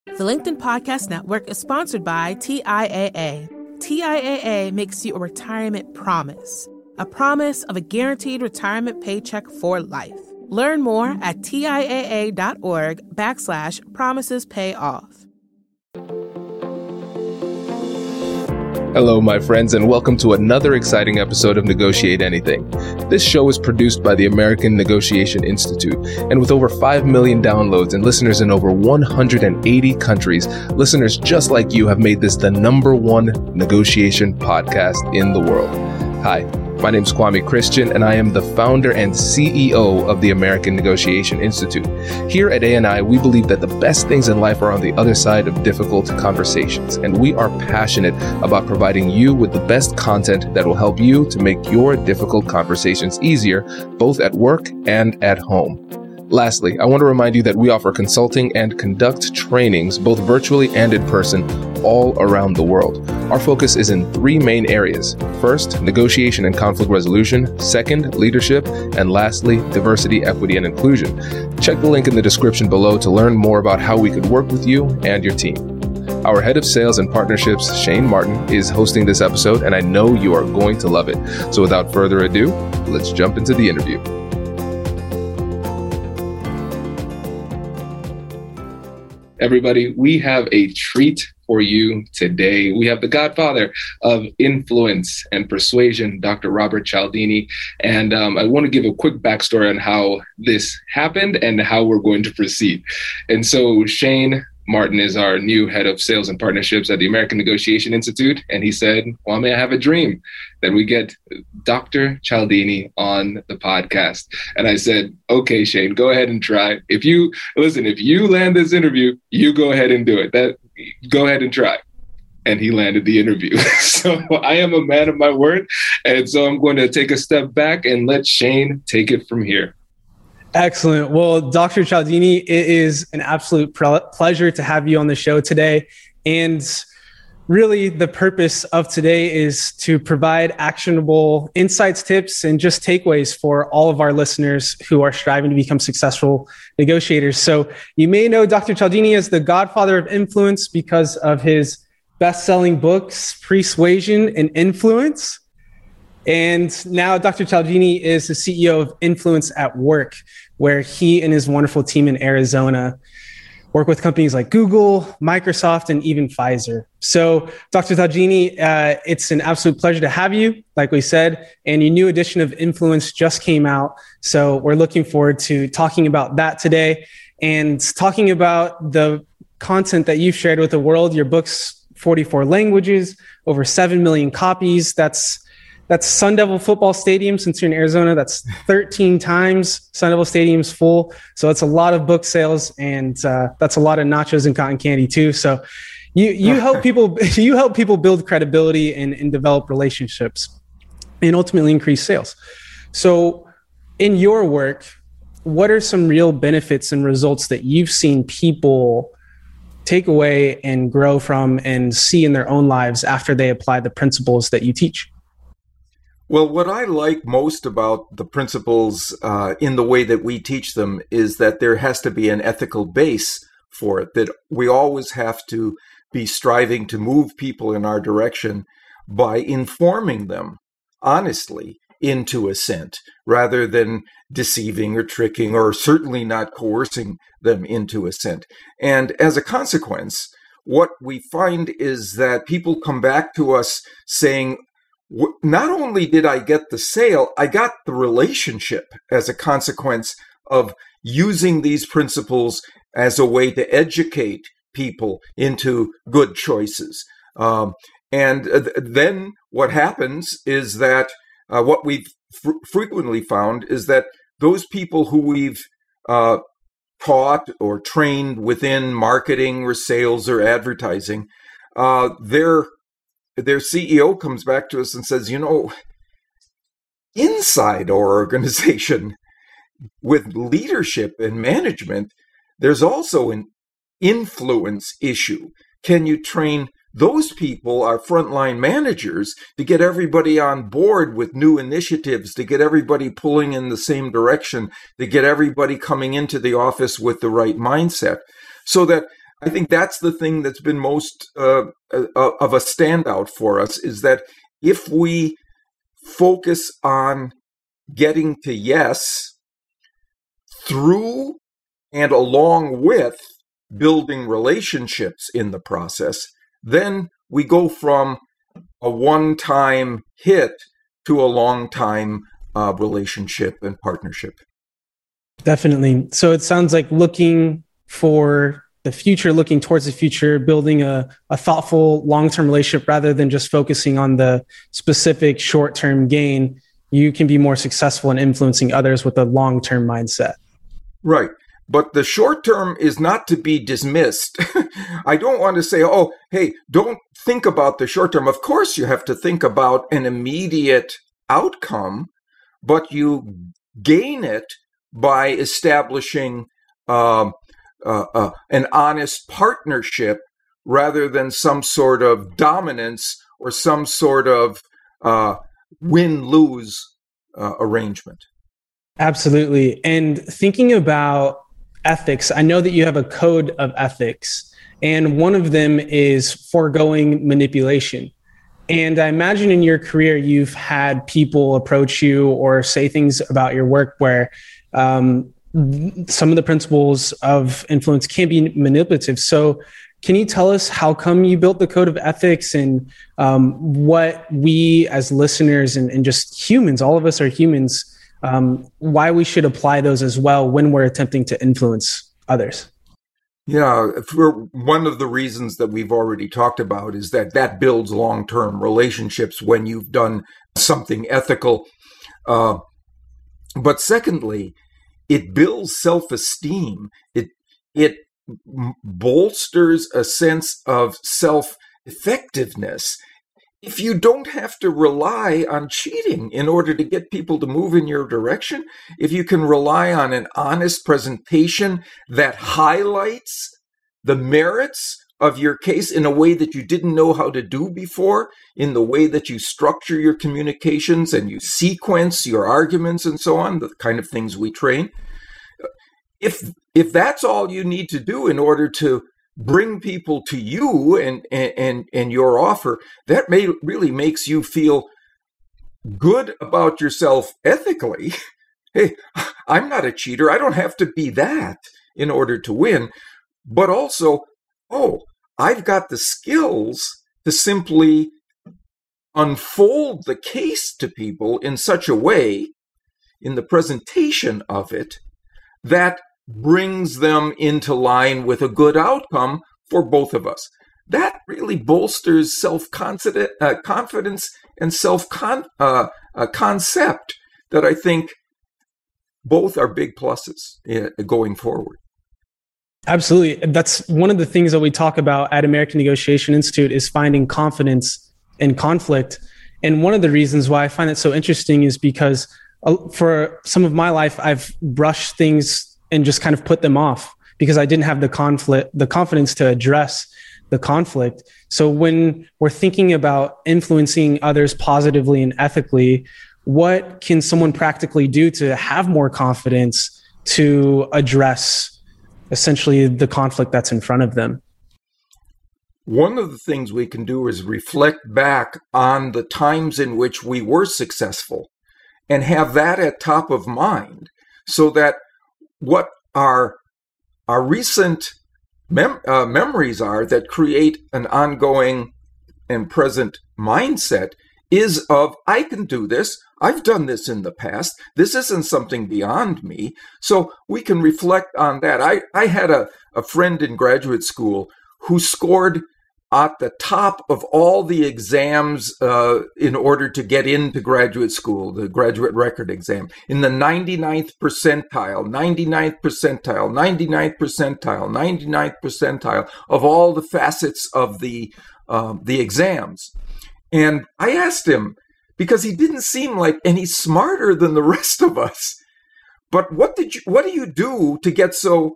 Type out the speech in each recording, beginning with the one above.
The LinkedIn Podcast Network is sponsored by TIAA. TIAA makes you a retirement promise, a promise of a guaranteed retirement paycheck for life. Learn more at TIAA.org/promises pay off. Hello, my friends, and welcome to another exciting episode of Negotiate Anything. This show is produced by the American Negotiation Institute, and with over 5 million downloads and listeners in over 180 countries, listeners just like you have made this the #1 negotiation podcast in the world. Hi, my name is Kwame Christian, and I am the founder and CEO of the American Negotiation Institute. Here at ANI, we believe that the best things in life are on the other side of difficult conversations, and we are passionate about providing you with the best content that will help you to make your difficult conversations easier, both at work and at home. Lastly, I want to remind you that we offer consulting and conduct trainings, both virtually and in person, all around the world. Our focus is in 3 main areas. First, negotiation and conflict resolution. Second, leadership. And lastly, diversity, equity, and inclusion. Check the link in the description below to learn more about how we could work with you and your team. Our head of sales and partnerships, Shane Martin, is hosting this episode, and I know you are going to love it. So without further ado, let's jump into the interview. Everybody, we have a treat for you today. We have the godfather of influence and persuasion, Dr. Robert Cialdini. And I want to give a quick backstory on how this happened and how we're going to proceed. And so Shane Martin is our new head of sales and partnerships at the American Negotiation Institute. And he said, Kwame, I have a dream that we get Dr. Cialdini on the podcast. And I said, okay, Shane, go ahead and try. If you land this interview, you go ahead and do it. Go ahead and try. And he landed the interview. So I am a man of my word. And so I'm going to take a step back and let Shane take it from here. Excellent. Well, Dr. Cialdini, it is an absolute pleasure to have you on the show today. And really, the purpose of today is to provide actionable insights, tips, and just takeaways for all of our listeners who are striving to become successful negotiators. So you may know Dr. Cialdini as the godfather of influence because of his best-selling books, Persuasion and Influence. And now Dr. Cialdini is the CEO of Influence at Work, where he and his wonderful team in Arizona work with companies like Google, Microsoft, and even Pfizer. So Dr. Cialdini, it's an absolute pleasure to have you, like we said, and your new edition of Influence just came out. So we're looking forward to talking about that today and talking about the content that you've shared with the world. Your book's 44 languages, over 7 million copies. That's Sun Devil football stadium. Since you're in Arizona, that's 13 times Sun Devil Stadium's full. So it's a lot of book sales, and that's a lot of nachos and cotton candy too. So you help people build credibility and develop relationships, and ultimately increase sales. So in your work, what are some real benefits and results that you've seen people take away and grow from and see in their own lives after they apply the principles that you teach? Well, what I like most about the principles in the way that we teach them is that there has to be an ethical base for it, that we always have to be striving to move people in our direction by informing them honestly into assent, rather than deceiving or tricking, or certainly not coercing them into assent. And as a consequence, what we find is that people come back to us saying, not only did I get the sale, I got the relationship as a consequence of using these principles as a way to educate people into good choices. Then what happens is that what we've frequently found is that those people who we've taught or trained within marketing or sales or advertising, their CEO comes back to us and says, inside our organization with leadership and management, there's also an influence issue. Can you train those people, our frontline managers, to get everybody on board with new initiatives, to get everybody pulling in the same direction, to get everybody coming into the office with the right mindset, so that I think that's the thing that's been most of a standout for us, is that if we focus on getting to yes through and along with building relationships in the process, then we go from a one-time hit to a long-time relationship and partnership. Definitely. So it sounds like looking for the future, looking towards the future, building a thoughtful long-term relationship rather than just focusing on the specific short-term gain, you can be more successful in influencing others with a long-term mindset. Right. But the short term is not to be dismissed. I don't want to say, oh, hey, don't think about the short term. Of course, you have to think about an immediate outcome, but you gain it by establishing an honest partnership rather than some sort of dominance or some sort of win-lose arrangement. Absolutely. And thinking about ethics, I know that you have a code of ethics, and one of them is foregoing manipulation. And I imagine in your career, you've had people approach you or say things about your work where some of the principles of influence can be manipulative. So can you tell us how come you built the code of ethics, and what we as listeners and just humans, all of us are humans, why we should apply those as well when we're attempting to influence others? Yeah, for one of the reasons that we've already talked about is that builds long-term relationships when you've done something ethical. But secondly, it builds self-esteem. It bolsters a sense of self-effectiveness. If you don't have to rely on cheating in order to get people to move in your direction, if you can rely on an honest presentation that highlights the merits of your case in a way that you didn't know how to do before, in the way that you structure your communications and you sequence your arguments and so on, the kind of things we train. If that's all you need to do in order to bring people to you and your offer, that really makes you feel good about yourself ethically. Hey, I'm not a cheater. I don't have to be that in order to win. But also, I've got the skills to simply unfold the case to people in such a way, in the presentation of it, that brings them into line with a good outcome for both of us. That really bolsters confidence and concept that I think both are big pluses going forward. Absolutely. That's one of the things that we talk about at American Negotiation Institute, is finding confidence in conflict. And one of the reasons why I find it so interesting is because for some of my life, I've brushed things and just kind of put them off because I didn't have the confidence to address the conflict. So when we're thinking about influencing others positively and ethically, what can someone practically do to have more confidence to address essentially the conflict that's in front of them? One of the things we can do is reflect back on the times in which we were successful and have that at top of mind, so that what our recent memories are that create an ongoing and present mindset is of, I can do this. I've done this in the past. This isn't something beyond me. So we can reflect on that. I had a friend in graduate school who scored at the top of all the exams in order to get into graduate school, the graduate record exam, in the 99th percentile, 99th percentile, 99th percentile, 99th percentile of all the facets of the exams. And I asked him, because he didn't seem like any smarter than the rest of us, but what do you do to get so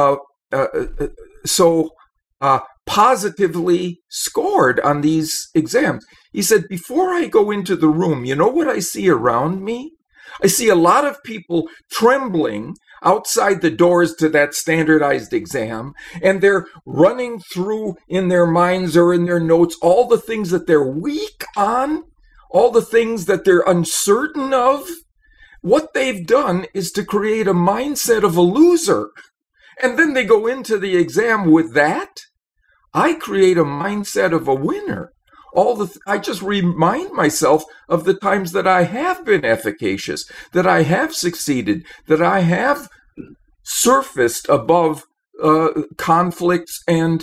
positively scored on these exams? He said, before I go into the room, you know what I see around me? I see a lot of people trembling. outside the doors to that standardized exam, and they're running through in their minds or in their notes all the things that they're weak on, all the things that they're uncertain of. What they've done is to create a mindset of a loser. And then they go into the exam with that. I create a mindset of a winner. I just remind myself of the times that I have been efficacious, that I have succeeded, that I have surfaced above conflicts and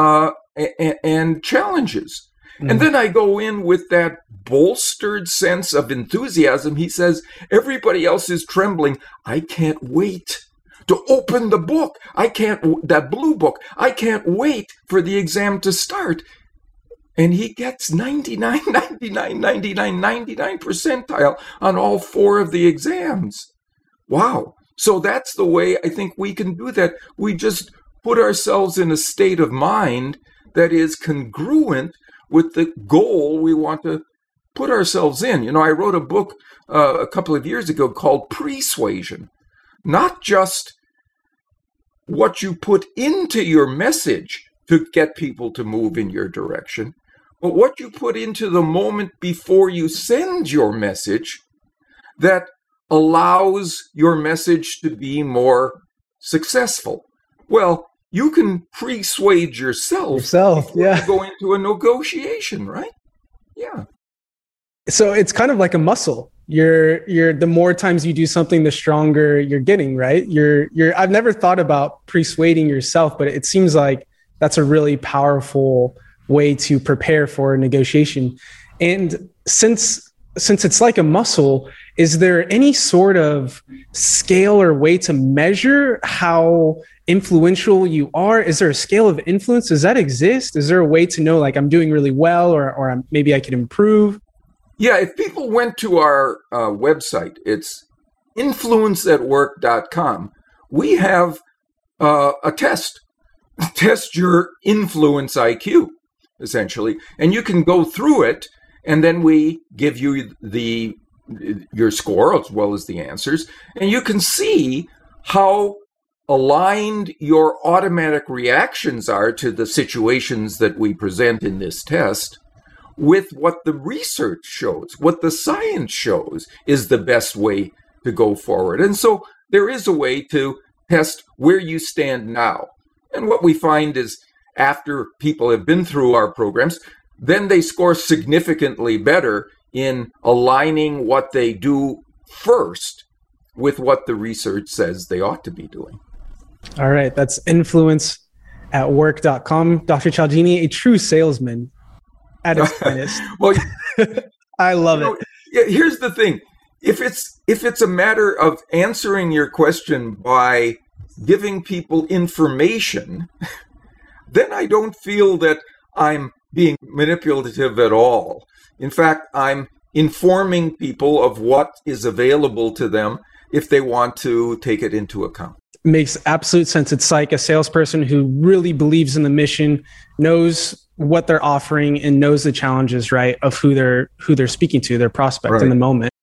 challenges. And then I go in with that bolstered sense of enthusiasm. He says, everybody else is trembling. I can't wait to open the book. That blue book. I can't wait for the exam to start. And he gets 99 percentile on all 4 of the exams. Wow. So that's the way I think we can do that. We just put ourselves in a state of mind that is congruent with the goal we want to put ourselves in. You know, I wrote a book a couple of years ago called Persuasion. Not just what you put into your message to get people to move in your direction, but what you put into the moment before you send your message that allows your message to be more successful. Well, you can persuade yourself before you go into a negotiation, right? Yeah. So it's kind of like a muscle. You're the more times you do something, the stronger you're getting, right? I've never thought about persuading yourself, but it seems like that's a really powerful way to prepare for a negotiation. And since it's like a muscle, is there any sort of scale or way to measure how influential you are? Is there a scale of influence? Does that exist? Is there a way to know, like, I'm doing really well, or maybe I could improve? Yeah, if people went to our website, it's influenceatwork.com. We have a test. Test your influence IQ, essentially. And you can go through it, and then we give you your score as well as the answers. And you can see how aligned your automatic reactions are to the situations that we present in this test with what the research shows, what the science shows is the best way to go forward. And so there is a way to test where you stand now. And what we find is after people have been through our programs, then they score significantly better in aligning what they do first with what the research says they ought to be doing. All right. That's influenceatwork.com. Dr. Cialdini, a true salesman at his finest. Well, I love it. Yeah, here's the thing. If it's a matter of answering your question by giving people information, then I don't feel that I'm being manipulative at all. In fact, I'm informing people of what is available to them if they want to take it into account. Makes absolute sense. It's like a salesperson who really believes in the mission, knows what they're offering, and knows the challenges, right, of who they're speaking to, their prospect in the moment.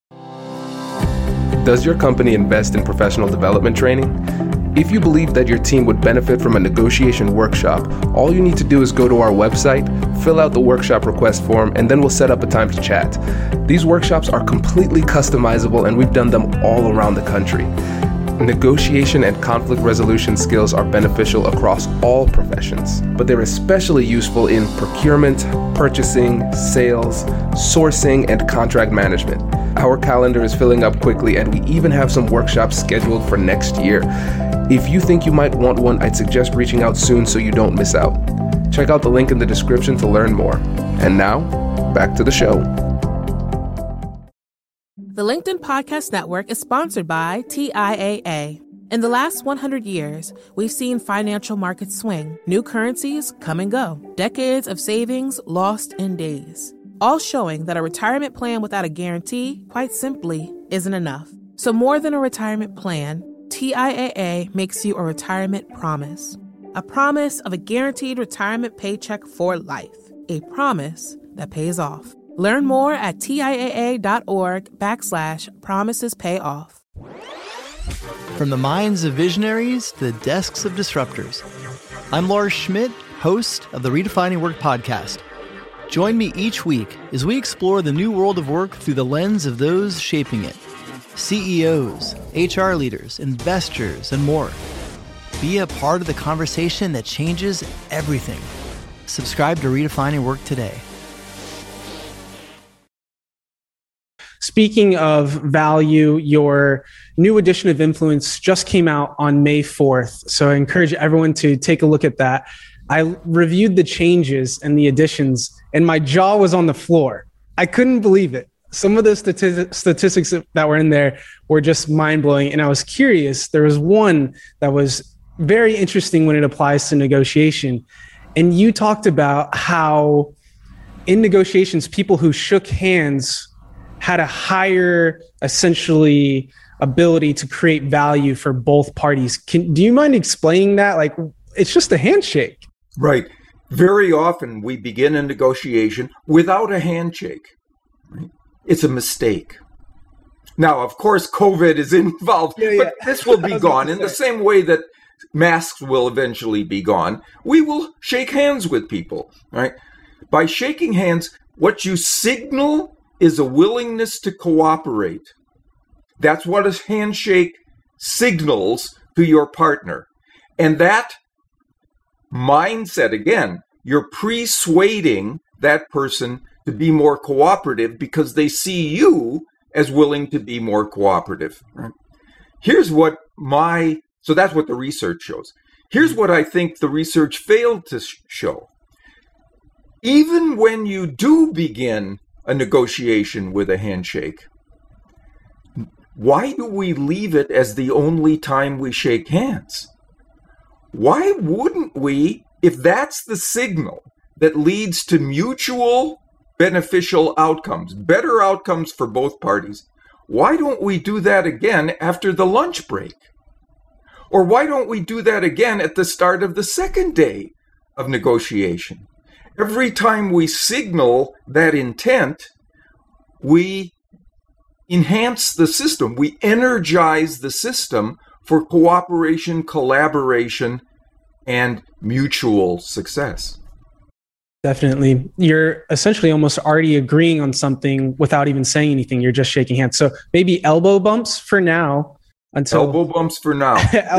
Does your company invest in professional development training? If you believe that your team would benefit from a negotiation workshop, all you need to do is go to our website, fill out the workshop request form, and then we'll set up a time to chat. These workshops are completely customizable, and we've done them all around the country. Negotiation and conflict resolution skills are beneficial across all professions, but they're especially useful in procurement, purchasing, sales, sourcing, and contract management. Our calendar is filling up quickly, and we even have some workshops scheduled for next year. If you think you might want one, I'd suggest reaching out soon so you don't miss out. Check out the link in the description to learn more. And now, back to the show. The LinkedIn Podcast Network is sponsored by TIAA. In the last 100 years, we've seen financial markets swing, new currencies come and go, decades of savings lost in days, all showing that a retirement plan without a guarantee, quite simply, isn't enough. So more than a retirement plan, TIAA makes you a retirement promise. A promise of a guaranteed retirement paycheck for life. A promise that pays off. Learn more at TIAA.org/promisespayoff. From the minds of visionaries to the desks of disruptors. I'm Lars Schmidt, host of the Redefining Work podcast. Join me each week as we explore the new world of work through the lens of those shaping it. CEOs, HR leaders, investors, and more. Be a part of the conversation that changes everything. Subscribe to Redefining Work today. Speaking of value, your new edition of Influence just came out on May 4th. So I encourage everyone to take a look at that. I reviewed the changes and the additions, and my jaw was on the floor. I couldn't believe it. Some of the statistics that were in there were just mind-blowing. And I was curious. There was one that was very interesting when it applies to negotiation. And you talked about how in negotiations, people who shook hands had a higher, essentially, ability to create value for both parties. Do you mind explaining that? Like, it's just a handshake. Right. Very often we begin a negotiation without a handshake. Right? It's a mistake. Now, of course, COVID is involved, but this will be gone in the same way that masks will eventually be gone. We will shake hands with people, right? By shaking hands, what you signal is a willingness to cooperate. That's what a handshake signals to your partner. And that mindset, again, you're persuading that person to be more cooperative because they see you as willing to be more cooperative. Right? So that's what the research shows. Here's what I think the research failed to show. Even when you do begin a negotiation with a handshake, why do we leave it as the only time we shake hands? Why wouldn't we, if that's the signal that leads to mutual beneficial outcomes, better outcomes for both parties, why don't we do that again after the lunch break? Or why don't we do that again at the start of the second day of negotiation? Every time we signal that intent, we enhance the system. We energize the system for cooperation, collaboration, and mutual success. Definitely. You're essentially almost already agreeing on something without even saying anything. You're just shaking hands. So maybe elbow bumps for now. Elbow bumps for now.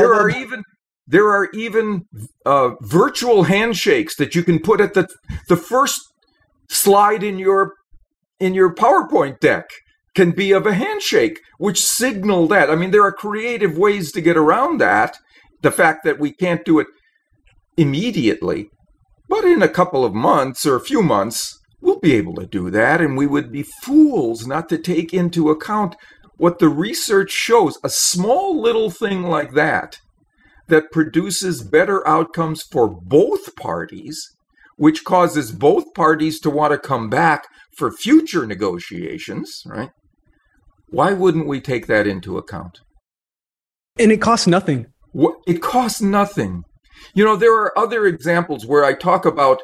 There are even virtual handshakes that you can put at the first slide in your PowerPoint deck can be of a handshake, which signal that. I mean, there are creative ways to get around that. The fact that we can't do it immediately, but in a couple of months or a few months, we'll be able to do that. And we would be fools not to take into account what the research shows, a small little thing like that produces better outcomes for both parties, which causes both parties to want to come back for future negotiations, right? Why wouldn't we take that into account? And it costs nothing. It costs nothing. You know, there are other examples where I talk about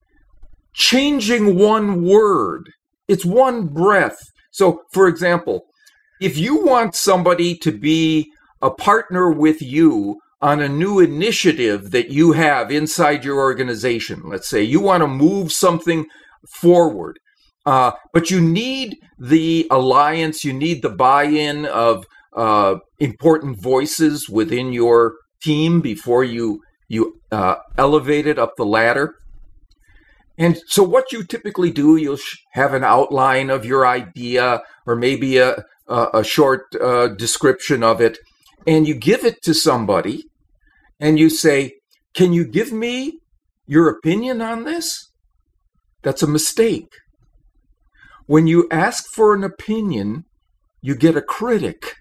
changing one word. It's one breath. So, for example, if you want somebody to be a partner with you on a new initiative that you have inside your organization, let's say you want to move something forward, but you need the alliance, you need the buy-in of important voices within your team before you elevate it up the ladder. And so what you typically do, you'll have an outline of your idea or maybe a short description of it, and you give it to somebody and you say, can you give me your opinion on this? That's a mistake. When you ask for an opinion, you get a critic.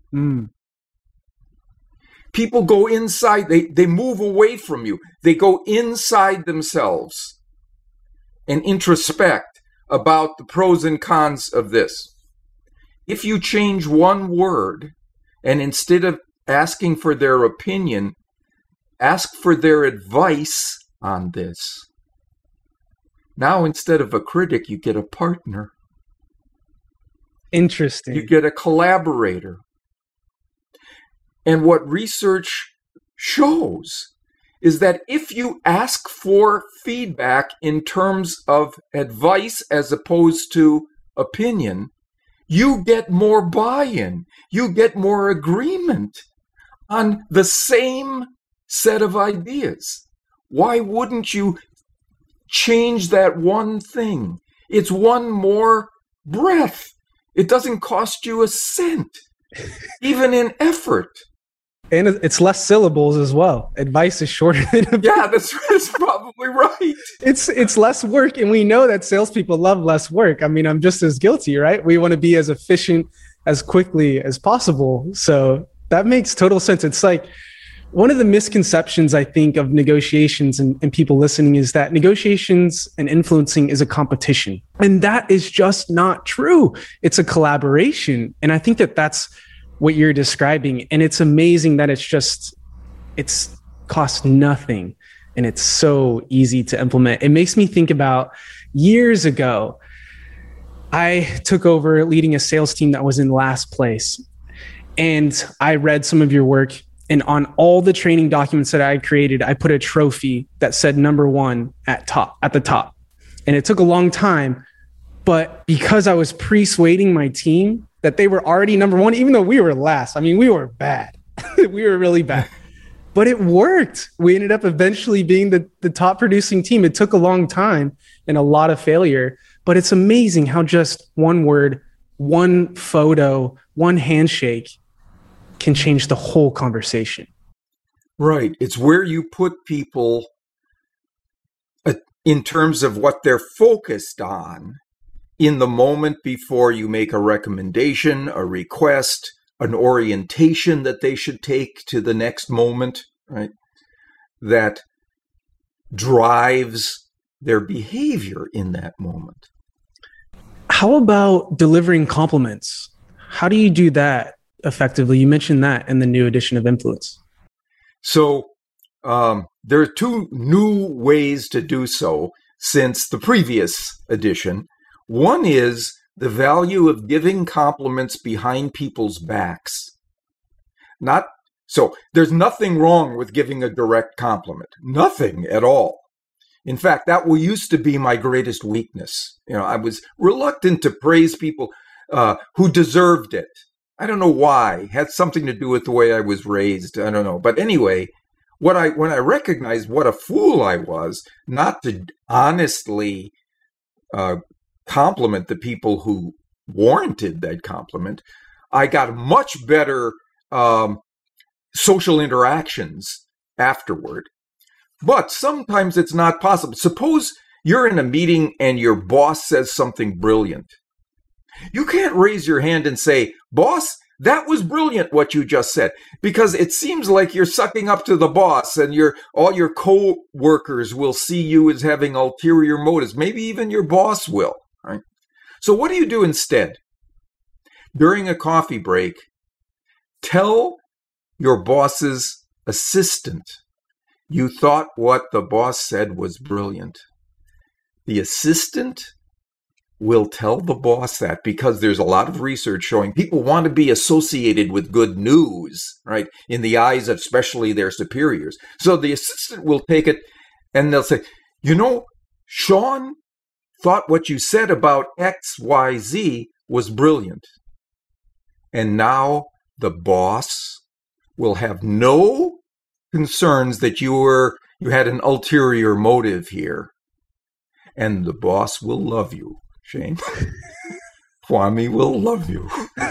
People go inside, they move away from you. They go inside themselves and introspect about the pros and cons of this. If you change one word, and instead of asking for their opinion, ask for their advice on this, now instead of a critic, you get a partner. Interesting. You get a collaborator. And what research shows is that if you ask for feedback in terms of advice as opposed to opinion, you get more buy-in, you get more agreement on the same set of ideas. Why wouldn't you change that one thing? It's one more breath. It doesn't cost you a cent, even in effort. And it's less syllables as well. Advice is shorter than yeah, that's probably right. It's less work, and we know that salespeople love less work. I mean, I'm just as guilty, right? We want to be as efficient as quickly as possible. So that makes total sense. It's like one of the misconceptions, I think, of negotiations and people listening is that negotiations and influencing is a competition. And that is just not true. It's a collaboration. And I think that that's what you're describing. And it's amazing that it's cost nothing and it's so easy to implement. It makes me think about years ago, I took over leading a sales team that was in last place. And I read some of your work, and on all the training documents that I created, I put a trophy that said number 1 at the top. And it took a long time, but because I was persuading my team that they were already number 1, even though we were last. I mean, we were bad. We were really bad. But it worked. We ended up eventually being the top producing team. It took a long time and a lot of failure. But it's amazing how just one word, one photo, one handshake can change the whole conversation. Right. It's where you put people in terms of what they're focused on in the moment before you make a recommendation, a request, an orientation that they should take to the next moment, right? That drives their behavior in that moment. How about delivering compliments? How do you do that effectively? You mentioned that in the new edition of Influence. So there are 2 new ways to do so since the previous edition. One is the value of giving compliments behind people's backs. So there's nothing wrong with giving a direct compliment. Nothing at all. In fact, that used to be my greatest weakness. I was reluctant to praise people who deserved it. I don't know why. It had something to do with the way I was raised. I don't know. But anyway, when I recognized what a fool I was not to honestly compliment the people who warranted that compliment, I got much better social interactions afterward. But sometimes it's not possible. Suppose you're in a meeting and your boss says something brilliant. You can't raise your hand and say, "Boss, that was brilliant what you just said," because it seems like you're sucking up to the boss, and all your co-workers will see you as having ulterior motives. Maybe even your boss will, right? So what do you do instead? During a coffee break, tell your boss's assistant you thought what the boss said was brilliant. The assistant will tell the boss that, because there's a lot of research showing people want to be associated with good news, right? In the eyes of especially their superiors. So the assistant will take it and they'll say, Sean thought what you said about XYZ was brilliant. And now the boss will have no concerns that you had an ulterior motive here. And the boss will love you, Shane. Kwame will love you.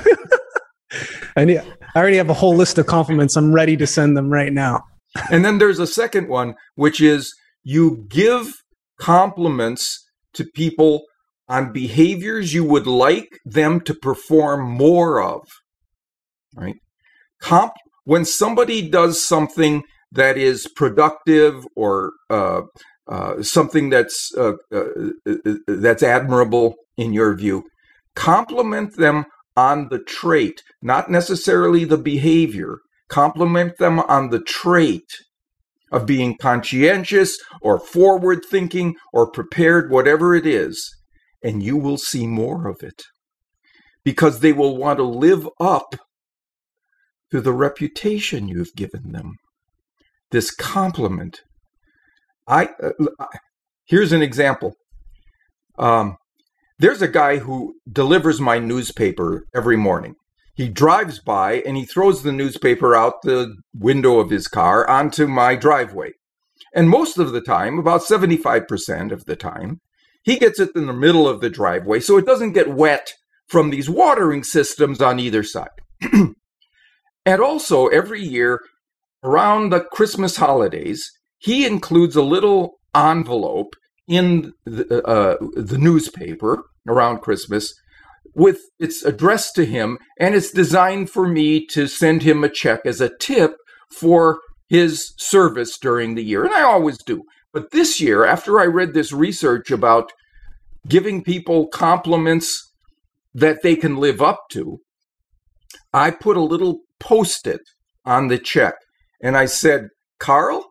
I already have a whole list of compliments. I'm ready to send them right now. And then there's a second one, which is you give compliments to people on behaviors you would like them to perform more of, right? When somebody does something that is productive or something that's admirable in your view, compliment them on the trait, not necessarily the behavior. Compliment them on the trait of being conscientious or forward-thinking or prepared, whatever it is, and you will see more of it. Because they will want to live up to the reputation you've given them. This compliment. Here's an example. There's a guy who delivers my newspaper every morning. He drives by and he throws the newspaper out the window of his car onto my driveway. And most of the time, about 75% of the time, he gets it in the middle of the driveway so it doesn't get wet from these watering systems on either side. And also, every year, around the Christmas holidays, he includes a little envelope in the newspaper around Christmas with it's addressed to him, and it's designed for me to send him a check as a tip for his service during the year. And I always do. But this year, after I read this research about giving people compliments that they can live up to, I put a little Post-it on the check. And I said, Carl,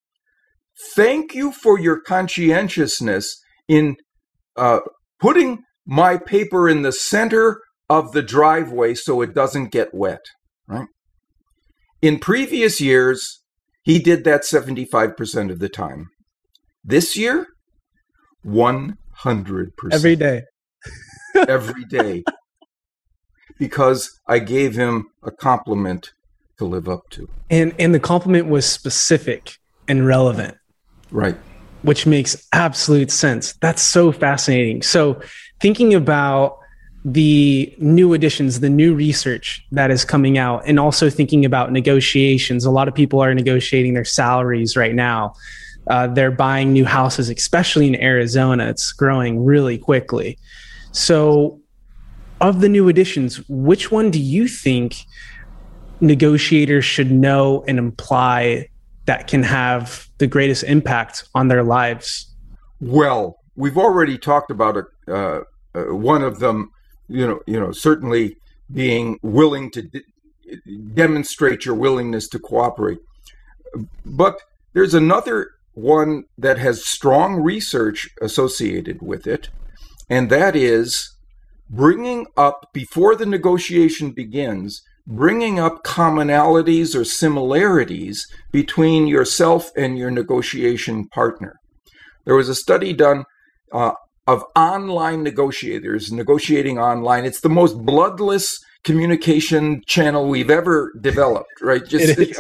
thank you for your conscientiousness in putting my paper in the center of the driveway so it doesn't get wet. Right? In previous years, he did that 75% of the time. This year, 100%. Every day. Every day. Because I gave him a compliment to live up to. And the compliment was specific and relevant. Right. Which makes absolute sense. That's so fascinating. So thinking about the new additions, the new research that is coming out, and also thinking about negotiations. A lot of people are negotiating their salaries right now. They're buying new houses, especially in Arizona. It's growing really quickly. So of the new additions, which one do you think negotiators should know and imply that can have the greatest impact on their lives? Well, we've already talked about one of them, certainly being willing to demonstrate your willingness to cooperate. But there's another one that has strong research associated with it, and that is bringing up, before the negotiation begins, bringing up commonalities or similarities between yourself and your negotiation partner. There was a study done of online negotiators negotiating online. It's the most bloodless communication channel we've ever developed, right? Just it's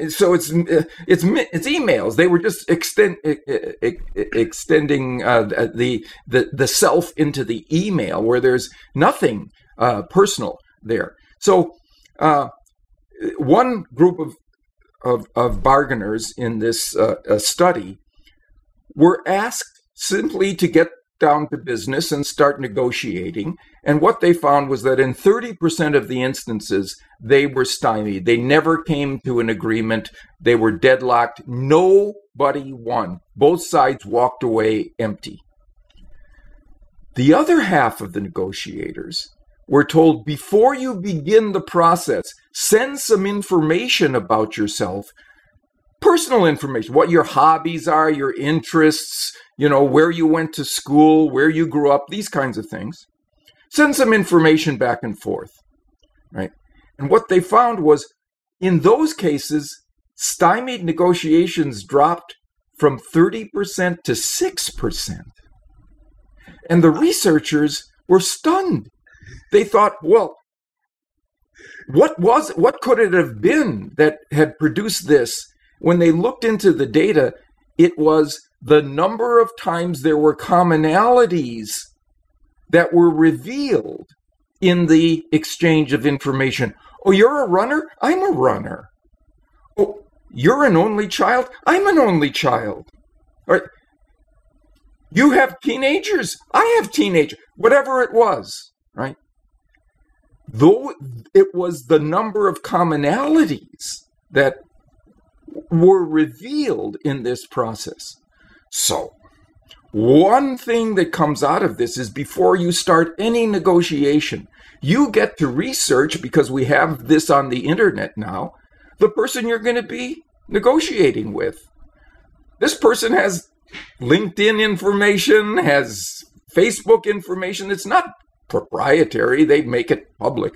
emails. They were just extending the self into the email, where there's nothing personal there. So one group of bargainers in this study were asked simply to get down to business and start negotiating. And what they found was that in 30% of the instances, they were stymied. They never came to an agreement. They were deadlocked. Nobody won. Both sides walked away empty. The other half of the negotiators were told, before you begin the process, send some information about yourself, personal information, what your hobbies are, your interests, where you went to school, where you grew up, these kinds of things. Send some information back and forth, right? And what they found was, in those cases, stymied negotiations dropped from 30% to 6%. And the researchers were stunned. They thought, well, what could it have been that had produced this? When they looked into the data, it was the number of times there were commonalities that were revealed in the exchange of information. Oh, you're a runner? I'm a runner. Oh, you're an only child? I'm an only child. All right. You have teenagers? I have teenagers. Whatever it was, right? Though it was the number of commonalities that were revealed in this process. So, one thing that comes out of this is, before you start any negotiation, you get to research, because we have this on the internet now, the person you're going to be negotiating with. This person has LinkedIn information, has Facebook information. It's not proprietary. They make it public.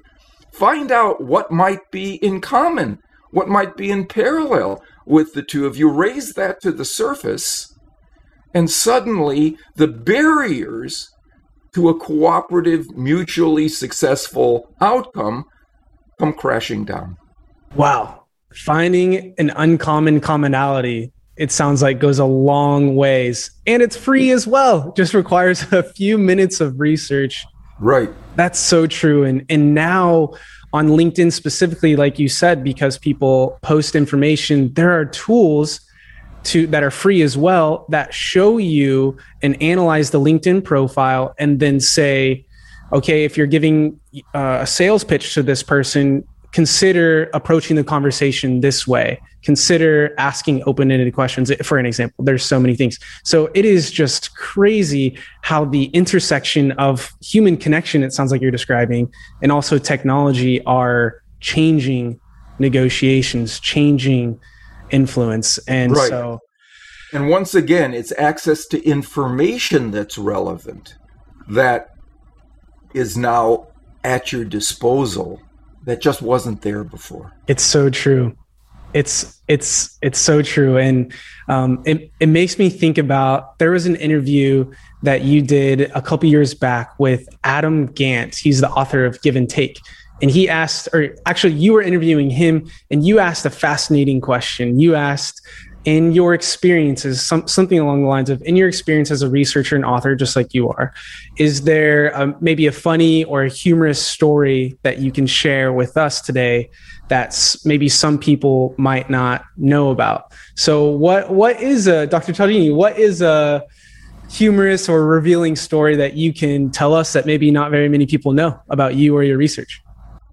Find out what might be in common, what might be in parallel with the two of you. Raise that to the surface, and suddenly the barriers to a cooperative, mutually successful outcome come crashing down. Wow. Finding an uncommon commonality, it sounds like, goes a long ways. And it's free as well. Just requires a few minutes of research. Right. That's so true. And now on LinkedIn specifically, like you said, because people post information, there are tools that are free as well that show you and analyze the LinkedIn profile and then say, okay, if you're giving a sales pitch to this person, consider approaching the conversation this way. Consider asking open-ended questions, for an example. There's so many things. So it is just crazy how the intersection of human connection, it sounds like you're describing, and also technology are changing negotiations, changing influence. And right. So, and once again, it's access to information that's relevant, that is now at your disposal, that just wasn't there before. It's so true. It's so true. And it makes me think about, there was an interview that you did a couple years back with Adam Gant. He's the author of Give and Take. And he asked, or actually you were interviewing him, and you asked a fascinating question. You asked, in your experiences, something along the lines of, in your experience as a researcher and author, just like you are, is there maybe a funny or a humorous story that you can share with us today that's maybe some people might not know about? So what is Dr. Cialdini, what is a humorous or revealing story that you can tell us that maybe not very many people know about you or your research?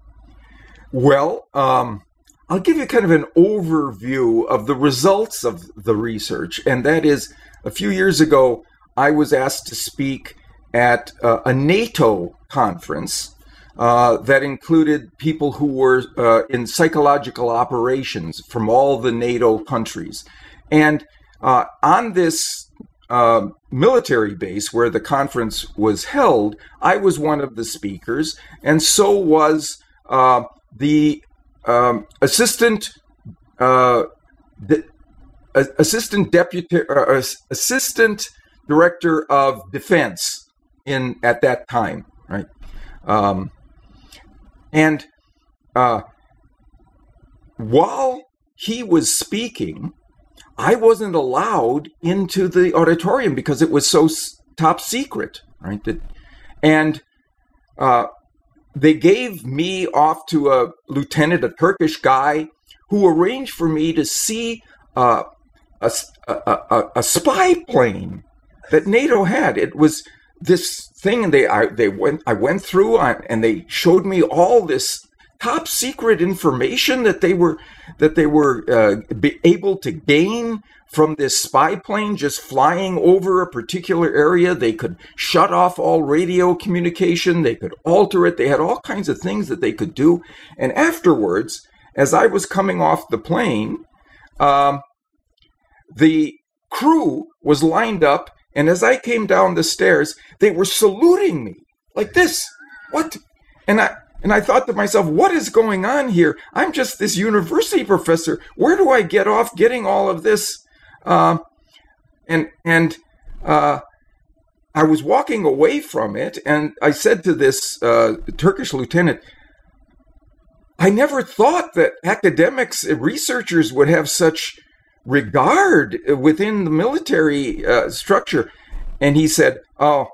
Well, I'll give you kind of an overview of the results of the research. And that is, a few years ago, I was asked to speak at a NATO conference that included people who were in psychological operations from all the NATO countries. And on this military base where the conference was held, I was one of the speakers, and so was the assistant director of defense at that time, right? And while he was speaking, I wasn't allowed into the auditorium because it was so top secret, right? And they gave me off to a lieutenant, a Turkish guy, who arranged for me to see a spy plane that NATO had. It was this thing, and I went through, and they showed me all this top secret information that they were able to gain from this spy plane just flying over a particular area. They could shut off all radio communication. They could alter it. They had all kinds of things that they could do. And afterwards, as I was coming off the plane, the crew was lined up, and as I came down the stairs, they were saluting me like this. What? And I thought to myself, what is going on here? I'm just this university professor. Where do I get off getting all of this? I was walking away from it, and I said to this Turkish lieutenant, I never thought that academics, researchers would have such regard within the military structure. And he said, oh,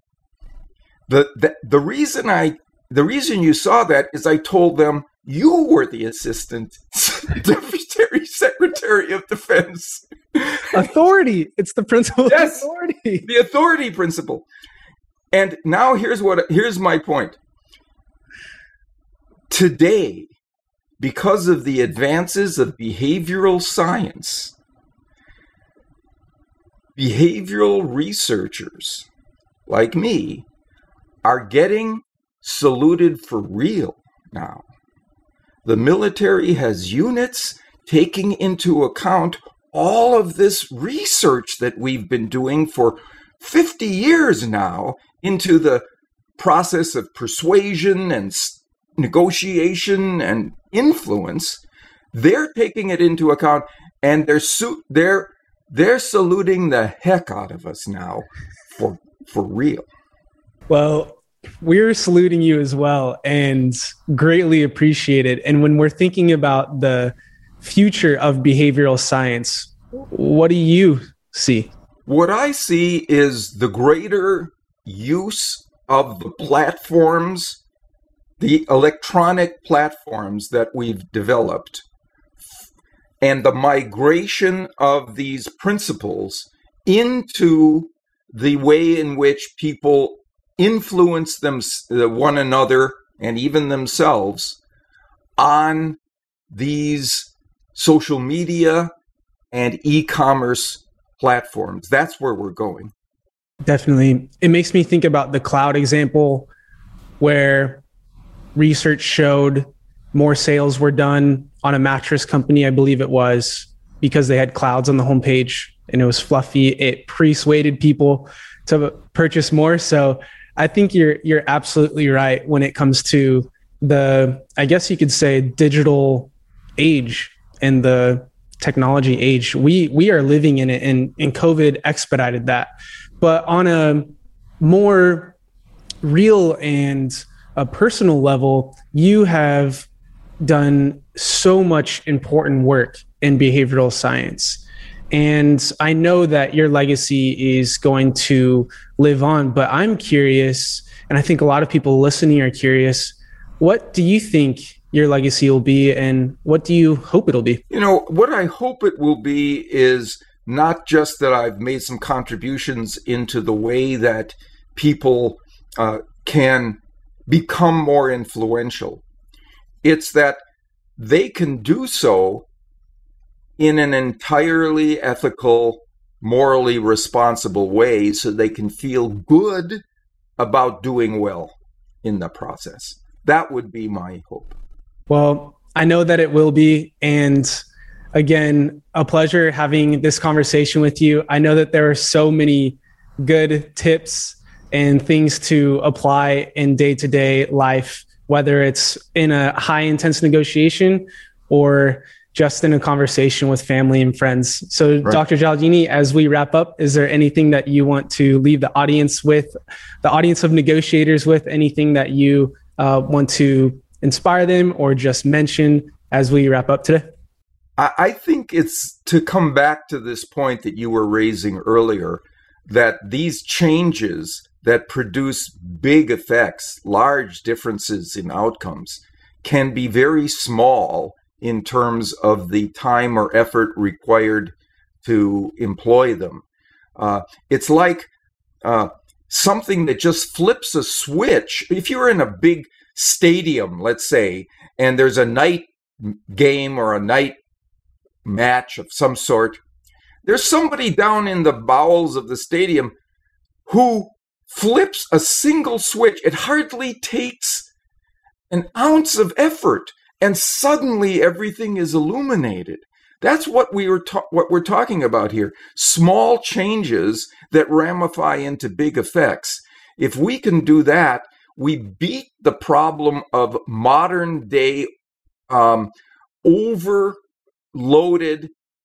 the reason you saw that is I told them you were the assistant deputy secretary of defense. Authority. It's the principle of authority. The authority principle. And now here's my point. Today, because of the advances of behavioral science, behavioral researchers like me are getting saluted for real now. The military has units taking into account all of this research that we've been doing for 50 years now into the process of persuasion and negotiation and influence, they're taking it into account, and they're saluting the heck out of us now for real. Well, we're saluting you as well and greatly appreciate it. And when we're thinking about the future of behavioral science, what do you see? What I see is the greater use of the platforms, the electronic platforms that we've developed, and the migration of these principles into the way in which people influence one another and even themselves on these social media and e-commerce platforms. That's where we're going. Definitely. It makes me think about the cloud example where research showed more sales were done on a mattress company, I believe it was, because they had clouds on the homepage and it was fluffy. It persuaded people to purchase more. So I think you're absolutely right when it comes to the, I guess you could say, digital age and the technology age. We are living in it, and COVID expedited that. But on a more real and a personal level, you have done so much important work in behavioral science. And I know that your legacy is going to live on, but I'm curious, and I think a lot of people listening are curious, what do you think your legacy will be, and what do you hope it'll be? You know, what I hope it will be is not just that I've made some contributions into the way that people can become more influential. It's that they can do so in an entirely ethical, morally responsible way so they can feel good about doing well in the process. That would be my hope. Well, I know that it will be. And again, a pleasure having this conversation with you. I know that there are so many good tips and things to apply in day-to-day life, whether it's in a high-intense negotiation or just in a conversation with family and friends. So, right. Dr. Gialdini, as we wrap up, is there anything that you want to leave the audience with, the audience of negotiators with, anything that you want to inspire them or just mention as we wrap up today? I think it's to come back to this point that you were raising earlier, that these changes that produce big effects, large differences in outcomes, can be very small in terms of the time or effort required to employ them. It's like something that just flips a switch. If you're in a big stadium, let's say, and there's a night game or a night match of some sort, there's somebody down in the bowels of the stadium who flips a single switch. It hardly takes an ounce of effort, and suddenly everything is illuminated. That's what what we're talking about here. Small changes that ramify into big effects. If we can do that, we beat the problem of modern day overloaded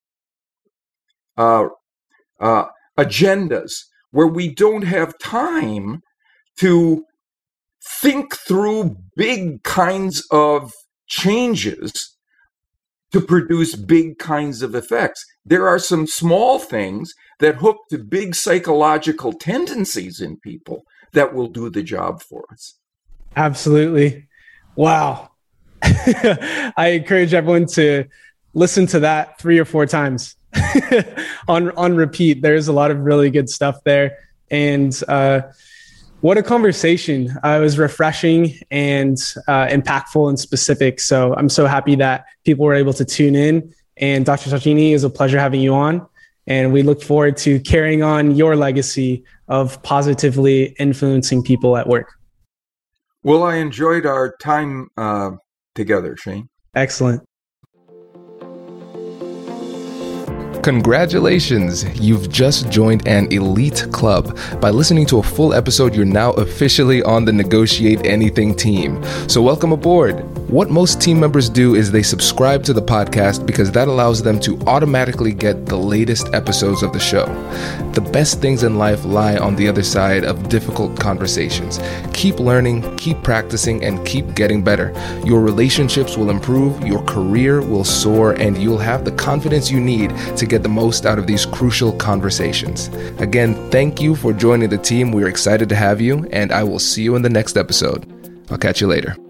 agendas, where we don't have time to think through big kinds of changes to produce big kinds of effects. There are some small things that hook to big psychological tendencies in people that will do the job for us. Absolutely. Wow. I encourage everyone to listen to that 3 or 4 times on repeat. There's a lot of really good stuff there. And what a conversation. It was refreshing and impactful and specific. So I'm so happy that people were able to tune in. And Dr. Gialdini, it was a pleasure having you on. And we look forward to carrying on your legacy of positively influencing people at work. Well, I enjoyed our time together, Shane. Excellent. Congratulations! You've just joined an elite club. By listening to a full episode, you're now officially on the Negotiate Anything team. So welcome aboard. What most team members do is they subscribe to the podcast because that allows them to automatically get the latest episodes of the show. The best things in life lie on the other side of difficult conversations. Keep learning, keep practicing, and keep getting better. Your relationships will improve, your career will soar, and you'll have the confidence you need to get the most out of these crucial conversations. Again, thank you for joining the team. We're excited to have you, and I will see you in the next episode. I'll catch you later.